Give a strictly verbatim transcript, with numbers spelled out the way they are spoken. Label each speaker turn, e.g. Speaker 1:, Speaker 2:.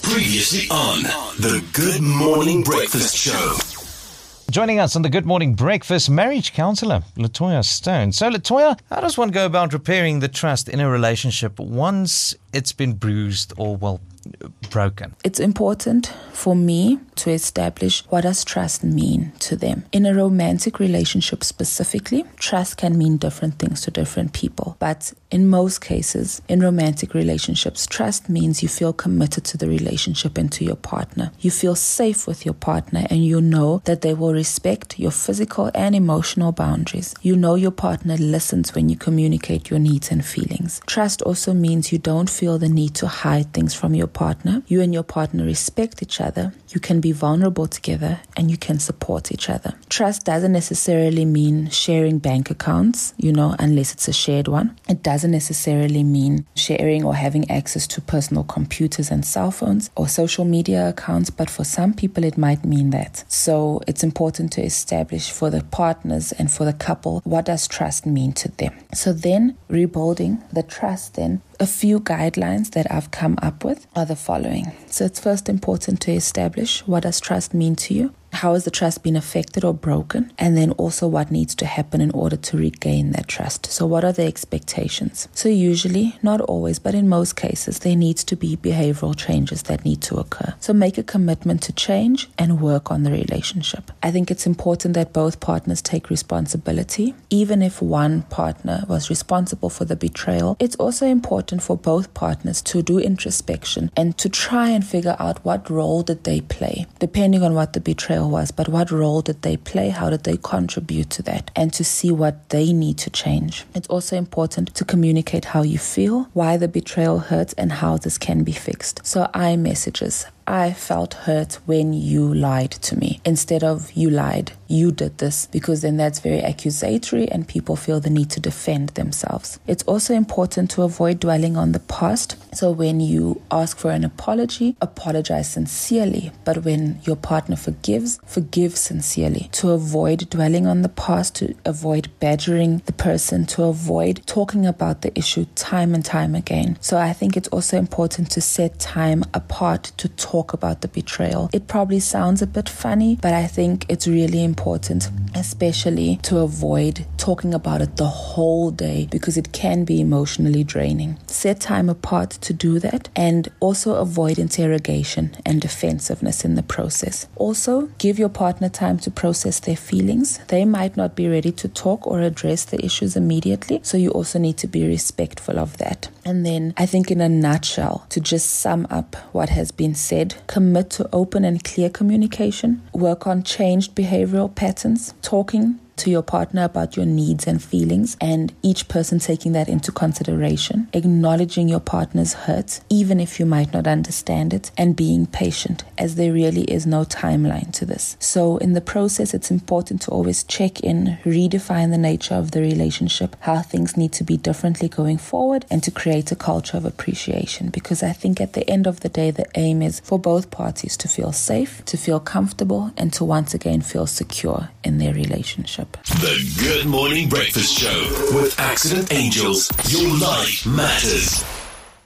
Speaker 1: Previously on the Good Morning Breakfast Show.
Speaker 2: Joining us on the Good Morning Breakfast, marriage counsellor Latoya Stone. So Latoya, how does one go about repairing the trust in a relationship once it's been bruised or, well, broken?
Speaker 3: It's important for me to establish what does trust mean to them. In a romantic relationship specifically, trust can mean different things to different people. But in most cases, in romantic relationships, trust means you feel committed to the relationship and to your partner. You feel safe with your partner and you know that they will respect your physical and emotional boundaries. You know your partner listens when you communicate your needs and feelings. Trust also means you don't feel the need to hide things from your partner. You and your partner respect each other. You can be vulnerable together and you can support each other. Trust doesn't necessarily mean sharing bank accounts, you know, unless it's a shared one. It doesn't necessarily mean sharing or having access to personal computers and cell phones or social media accounts, but for some people it might mean that. So it's important to establish for the partners and for the couple, what does trust mean to them? So then rebuilding the trust then, a few guidelines that I've come up with are the following. So it's first important to establish what does trust mean to you? How has the trust been affected or broken? And then also what needs to happen in order to regain that trust. So what are the expectations? So usually, not always, but in most cases, there needs to be behavioral changes that need to occur. So make a commitment to change and work on the relationship. I think it's important that both partners take responsibility. Even if one partner was responsible for the betrayal, it's also important for both partners to do introspection and to try and figure out what role did they play, depending on what the betrayal was, but what role did they play? How did they contribute to that? And to see what they need to change. It's also important to communicate how you feel, why the betrayal hurts, and how this can be fixed. So I messages. I felt hurt when you lied to me. Instead of you lied, you did this, because then that's very accusatory and people feel the need to defend themselves. It's also important to avoid dwelling on the past. So when you ask for an apology, apologize sincerely. But when your partner forgives, forgive sincerely. To avoid dwelling on the past, to avoid badgering the person, to avoid talking about the issue time and time again. So I think it's also important to set time apart to talk about the betrayal. It probably sounds a bit funny, but I think it's really important, especially to avoid talking about it the whole day, because it can be emotionally draining. Set time apart to do that, and also avoid interrogation and defensiveness in the process. Also, give your partner time to process their feelings. They might not be ready to talk or address the issues immediately, so you also need to be respectful of that. And then I think in a nutshell, to just sum up what has been said, commit to open and clear communication, work on changed behavioral patterns, talking to your partner about your needs and feelings, and each person taking that into consideration, acknowledging your partner's hurt, even if you might not understand it, and being patient, as there really is no timeline to this. So in the process, it's important to always check in, redefine the nature of the relationship, how things need to be differently going forward, and to create a culture of appreciation, because I think at the end of the day, the aim is for both parties to feel safe, to feel comfortable, and to once again feel secure in their relationship.
Speaker 1: The Good Morning Breakfast Show with Accident Angels. Your life matters.